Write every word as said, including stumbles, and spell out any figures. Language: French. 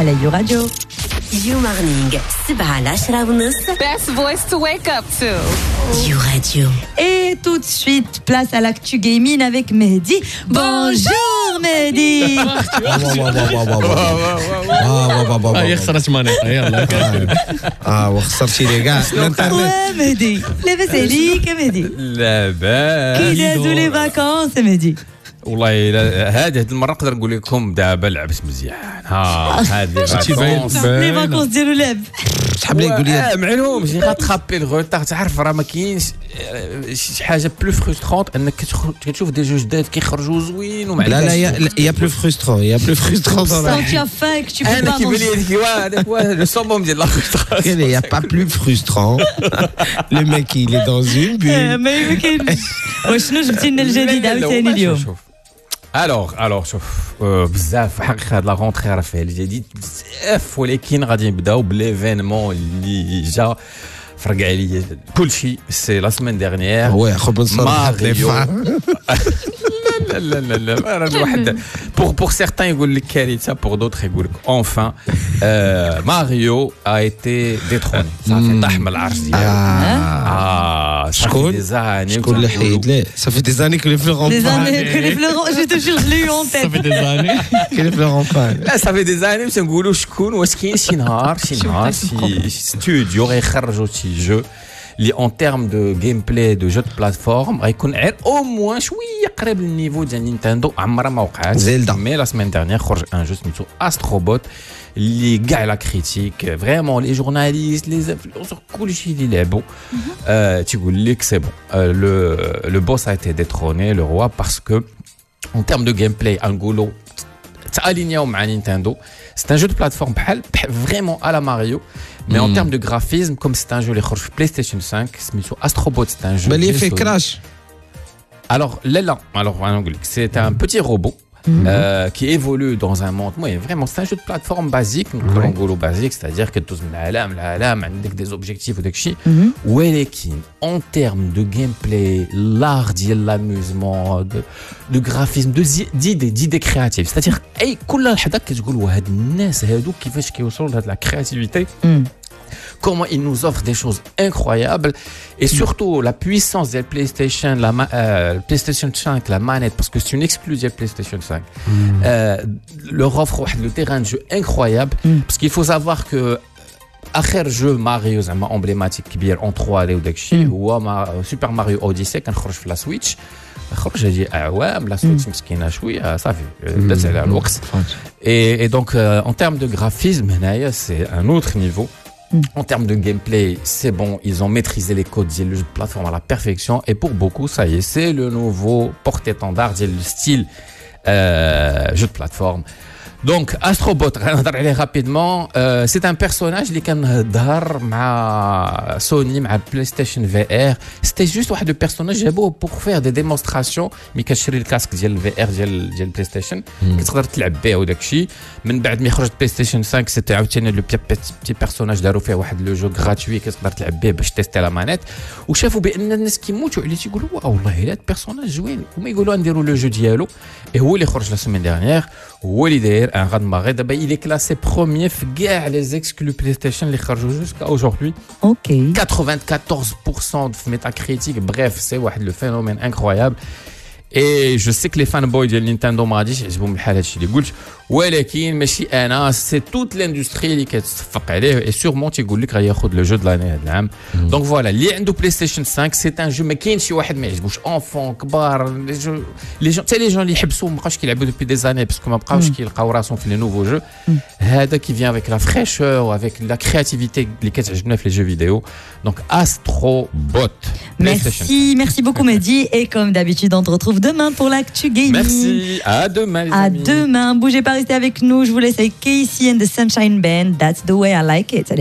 على يو راديو. You morning, سبعة لعشرة ونص. Best voice to wake up to. You radio. Et tout de suite, place à l'actu gaming avec Mehdi. Bonjour Mehdi. هي خسرت مانيطه يلا اه وخسرتي لي كاع Ouais Mehdi. لاباس عليك Mehdi. لاباس كي دازو لي فاكونس Mehdi. والله هذه هذه المره نقدر نقول لكم دابا لعبت مزيان ها هذه فاكونس لي فاكونس ديالو لعب. شحال لي يقول لي معلوم جي غاتخابي الغوطار تعرف راه ما كاينش شي حاجه بلو فرسترونت انك كتشوف دي جو جداد كيخرجوا زوين ومع لا لا يا بلو فرسترون يا بلو فرسترون Quand tu as faim et que tu peux انا pas كيبان manger. لي هذيك هذاك هو لو سوموم ديال لا فرستراسيون il y a pas plus frustrant le mec il est dans une bulle ما يمكنش. وشنو جبتي لنا الجديد عاوتاني اليوم؟ الوغ الوغ شوف بزاف حقيقه هاد لا غونتري راه فيها الجديد بزاف ولكن غادي نبداو بليفينمون اللي جا فرق عليا كلشي سي لا سيمين ديرنيير هو ياخذ من ماريو لا لا لا لا راه الواحد pour pour certains يقول لك كارثه pour d'autres يقول لك enfin ماريو a été détrôné صافي طاح من العرش ديالو اه شكون شكون اللي حيد ليه صافي دي زاني كل في Des الغونفان années que les fleurons, je te jure, je l'ai eu en tête. صافي دي زاني كل في الغونفان لا صافي دي زاني باش نقولوا شكون واش كاين شي نهار شي نهار شي ستوديو غيخرجوا شي جو اللي اون تيرم دو جيم بلاي دو جو دو بلاتفورم غيكون غير او موان شويه قريب للنيفو ديال نينتندو عمرها ما وقعت زيلدا. مي لا سيمين ديرنيير خرج ان جو سميتو استروبوت اللي كاع لا كريتيك فريمون لي جورناليست لي انفلونسور كلشي اللي لعبوا تيقول لك سي بون لو لو بوس ا ايتي ديتروني لو روا باسكو اون تيرم دو جيم بلاي انغولو تالينياو مع نينتندو c'est un jeu de plateforme بحال vraiment à la Mario mais en termes de graphisme comme c'est un jeu اللي خرج في PlayStation five سميتو Astrobot c'est un jeu بلي في كراش alors là là alors on va dire c'est un petit robot euh, qui évolue dans un monde moi vraiment c'est un jeu de plateforme basique نقولوا نقولوا basique c'est-à-dire que توز من عالم لعالم عندك des objectifs وداك الشيء ولكن en termes de gameplay l'art ديال l'amusement de, de graphisme de d'idées d'idées créatives c'est-à-dire اي كل لحظه كتقول وهاد الناس هادو كيفاش كيوصلوا لهاد la créativité comment ils nous offrent des choses incroyables et surtout la puissance de la PlayStation la ma- euh, PlayStation five la manette parce que c'est une exclue de la PlayStation five euh, leur offre le terrain de jeu incroyable parce qu'il faut savoir que اخر جو ماريو زعما امبليماتيك كبير اون ثري دي وداك الشيء هو ما سوبر ماريو اوديسي كان خرج في لا سويتش خرج هذه اعوام لا سويتش مسكينه شويه صافي دات على الوقت et donc euh, en termes de graphisme هنايا c'est un autre niveau. En termes de gameplay, c'est bon, ils ont maîtrisé les codes du jeu de plateforme à la perfection et pour beaucoup, ça y est, c'est le nouveau porte-étendard du style euh, jeu de plateforme. Donc Astrobot غنهضر عليه rapidement euh, c'est un personnage اللي كان ظهر مع سوني مع PlayStation V R c'était juste واحد le personnage جابوه pour faire des démonstrations ملي كتشري الكاسك ديال الفي ار ديال ديال بلاي ستيشن كتقدر تلعب به وداك الشيء من بعد ما خرجت بلاي ستيشن five c'était عاوتاني لو بيتي بيرسوناج داروا فيه واحد لو جو غراتوي كتقدر تلعب به باش تيستي لا مانيت وشافوا بان الناس كيموتوا عليه تيقولوا والله الا هذا بيرسوناج زوين وما يقولوا نديروا لو جو ديالو et هو اللي خرج لا سيمين ديرنيير هو اللي داير ان غاد ماغي دابا il est classé premier في كاع لي زيكسكلو بلاي ستيشن اللي خرجوا jusqu'à aujourd'hui Ok. quatre-vingt-quatorze pour cent de Metacritic bref c'est واحد le phénomène incroyable et je sais que les fanboys de Nintendo ما غاديش يعجبهم الحال هادشي اللي قلت ولكن ماشي انا سي توت لاندستري اللي كتصفق عليه اي سورمون تيقول لك غياخذ لو جو د لاني هذا العام دونك فوالا اللي عنده بلاي ستيشن five سي ان جو ما كاينش شي واحد ما يعجبوش انفون كبار لي جو لي جو حتى لي جون اللي يحبسوا ما بقاوش كيلعبوا دوبي دي زاني باسكو ما بقاوش كيلقاو راسهم في لي نوفو جو هذا كي فيان افيك لا فريشور وافيك لا كرياتيفيتي اللي كتعجبنا في لي جو فيديو دونك استرو بوت Merci, merci beaucoup Mehdi. Et comme d'habitude, on te retrouve demain pour l'actu gaming. Merci, à demain les À amis. demain. Bougez pas, restez avec nous. Je vous laisse avec Casey and the Sunshine Band. That's the way I like it.